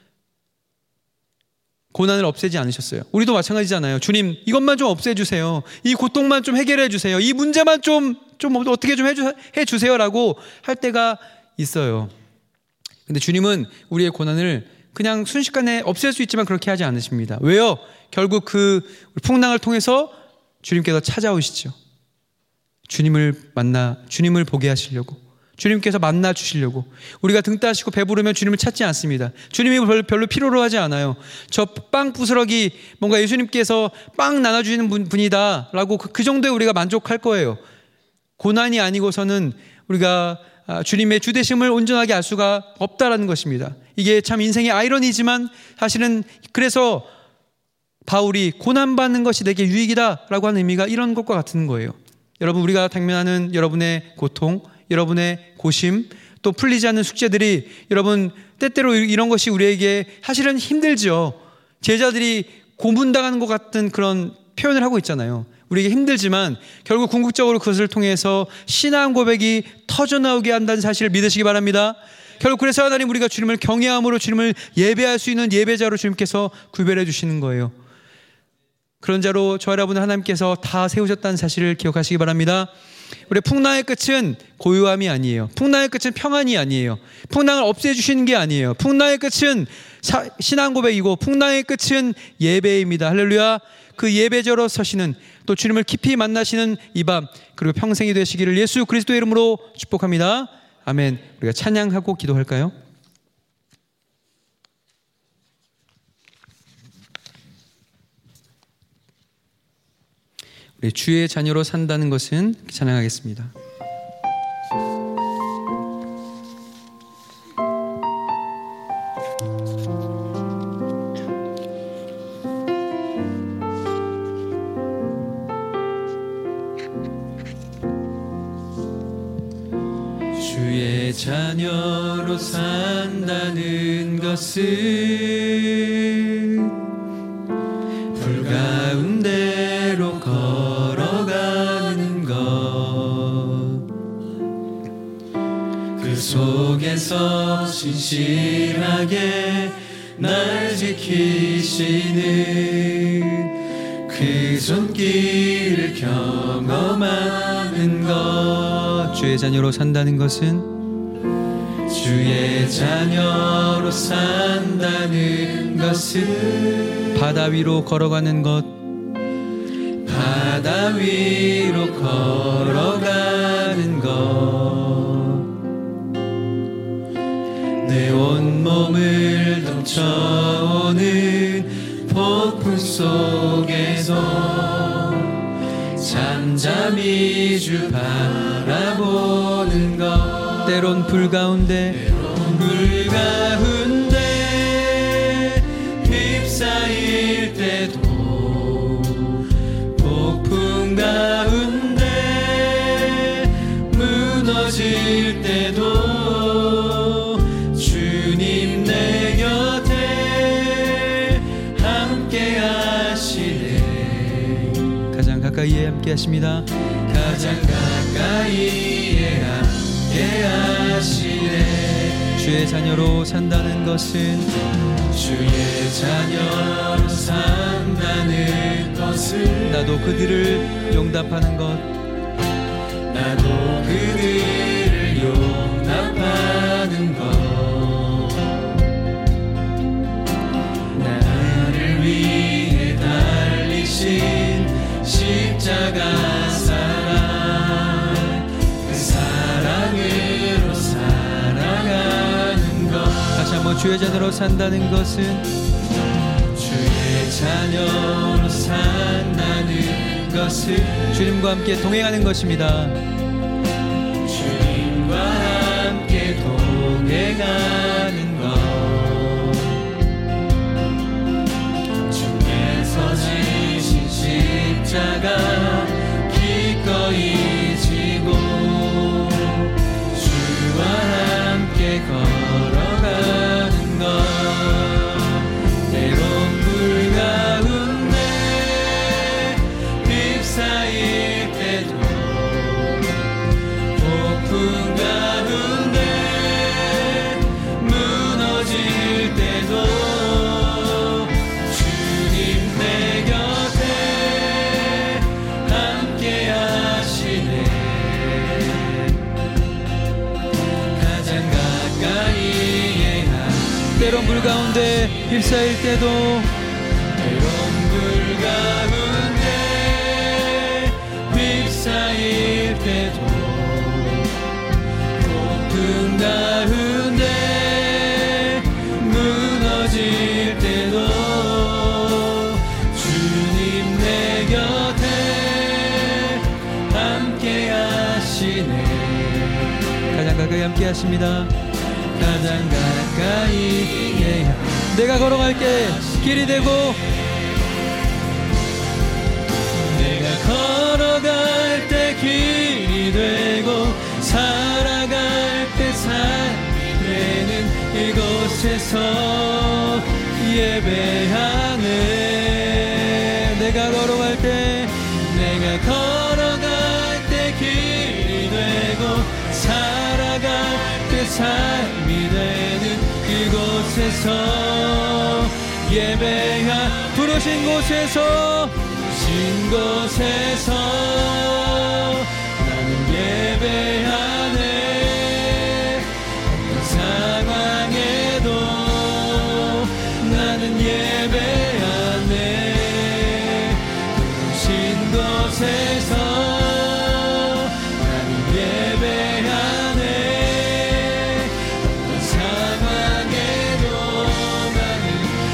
고난을 없애지 않으셨어요. 우리도 마찬가지잖아요. 주님, 이것만 좀 없애주세요. 이 고통만 좀 해결해 주세요. 이 문제만 좀, 좀 어떻게 좀 해주, 해주세요라고 할 때가 있어요. 근데 주님은 우리의 고난을 그냥 순식간에 없앨 수 있지만 그렇게 하지 않으십니다. 왜요? 결국 그 풍랑을 통해서 주님께서 찾아오시죠. 주님을 만나, 주님을 보게 하시려고, 주님께서 만나 주시려고. 우리가 등 따시고 배부르면 주님을 찾지 않습니다. 주님이 별로 필요로 하지 않아요. 저 빵 부스러기 뭔가 예수님께서 빵 나눠주시는 분, 분이다 라고 그, 그 정도에 우리가 만족할 거예요. 고난이 아니고서는 우리가 주님의 주되심을 온전하게 알 수가 없다라는 것입니다. 이게 참 인생의 아이러니지만 사실은 그래서 바울이 고난받는 것이 내게 유익이다라고 하는 의미가 이런 것과 같은 거예요. 여러분, 우리가 당면하는 여러분의 고통, 여러분의 고심, 또 풀리지 않는 숙제들이, 여러분 때때로 이런 것이 우리에게 사실은 힘들죠. 제자들이 고문당하는 것 같은 그런 표현을 하고 있잖아요. 우리에게 힘들지만 결국 궁극적으로 그것을 통해서 신앙 고백이 터져나오게 한다는 사실을 믿으시기 바랍니다. 결국 그래서 하나님, 우리가 주님을 경외함으로 주님을 예배할 수 있는 예배자로 주님께서 구별해 주시는 거예요. 그런 자로 저 여러분을 하나님께서 다 세우셨다는 사실을 기억하시기 바랍니다. 우리 풍랑의 끝은 고요함이 아니에요. 풍랑의 끝은 평안이 아니에요. 풍랑을 없애주시는 게 아니에요. 풍랑의 끝은 사, 신앙 고백이고 풍랑의 끝은 예배입니다. 할렐루야. 그 예배자로 서시는, 또 주님을 깊이 만나시는 이 밤, 그리고 평생이 되시기를 예수 그리스도의 이름으로 축복합니다. 아멘. 우리가 찬양하고 기도할까요? 우리 주의 자녀로 산다는 것은 찬양하겠습니다. 주의 자녀로 산다는 것은 불 가운데로 걸어가는 것, 그 속에서 신실하게 날 지키시는 그 손길을 경험하는 것. 주의 자녀로 산다는 것은, 주의 자녀로 산다는 것은 바다 위로 걸어가는 것, 바다 위로 걸어가는 것, 내 온몸을 넘쳐오는 폭풍 속에서 잠잠히 주 바라보는 것, 때론 불 가운데, 때론 불 가운데 휩싸일 때도, 폭풍 가운데 무너질 때도 주님 내 곁에 함께 하시네. 가장 가까이에 함께 하십니다. 가장 가까이에 함께 하시네. 주의 자녀로 산다는 것은, 주의 자녀로 산다는 것은 나도 그들을 용납하는 것, 나도 그들을 용납하는 것, 나를 위해 달리신 주의 자녀로 산다는 것은 주의 자녀로 산다는 것은 주님과 함께 동행하는 것입니다. 주님과 함께 동행하는 것, 주께서 지신 십자가 기꺼이 지고 주와 함께 걸어가는 것, 때론 불 가운데 휩싸일 때도 폭풍 가운데 무너질 때도 주님 내 곁에 함께 하시네. 가장 가까이에 한 때론 불 가운데 휩싸일 때도 때론 불 가운데 휩싸일 때도 폭풍 가운데 무너질 때도 주님 내 곁에 함께 하시네. 가장 가까이 함께 하십니다. 가장 가까이에 내가 걸어갈게 길이 되고, 내가 걸어갈 때 길이 되고 살아갈 때 삶이 되는 이곳에서 예배하네. 내가 걸어갈 때 내가 걸어갈 때 길이 되고 살아갈 때 삶이 되는 그곳에서 예배하 부르신 곳에서 부르신 곳에서 나는 예배하네. 어떤 상황에도 나는 예배하네. 부르신 곳에서 나는 예배하네. 어떤 상황에도 나는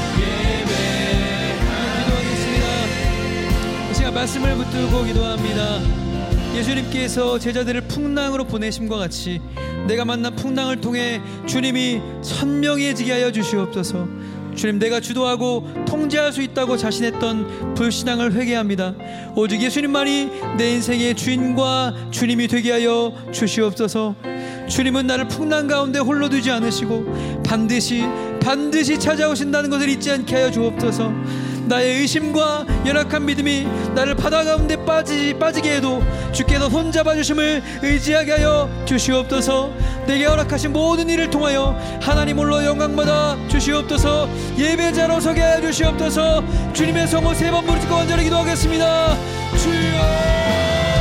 예배하네. 기도하겠습니다. 이 시간 말씀을 붙들고 기도합니다. 예수님께서 제자들을 풍랑으로 보내심과 같이 내가 만난 풍랑을 통해 주님이 선명해지게 하여 주시옵소서. 주님, 내가 주도하고 통제할 수 있다고 자신했던 불신앙을 회개합니다. 오직 예수님만이 내 인생의 주인과 주님이 되게 하여 주시옵소서. 주님은 나를 풍랑 가운데 홀로 두지 않으시고 반드시 반드시 찾아오신다는 것을 잊지 않게 하여 주옵소서. 나의 의심과 연약한 믿음이 나를 바다 가운데 빠지, 빠지게 해도 주께서 손잡아 주심을 의지하게 하여 주시옵소서. 내게 허락하신 모든 일을 통하여 하나님 홀로 영광받아 주시옵소서. 예배자로 서게 하여 주시옵소서. 주님의 성호 세 번 부르짖고 간절히 기도하겠습니다. 주여.